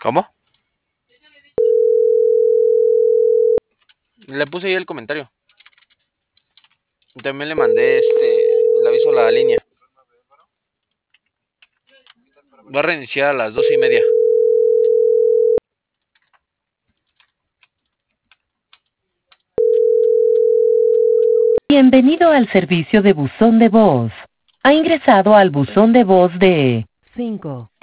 ¿Cómo? Le puse ahí el comentario. También le mandé el aviso a la línea. Va a reiniciar a las 12:30. Bienvenido al servicio de buzón de voz. Ha ingresado al buzón de voz de 5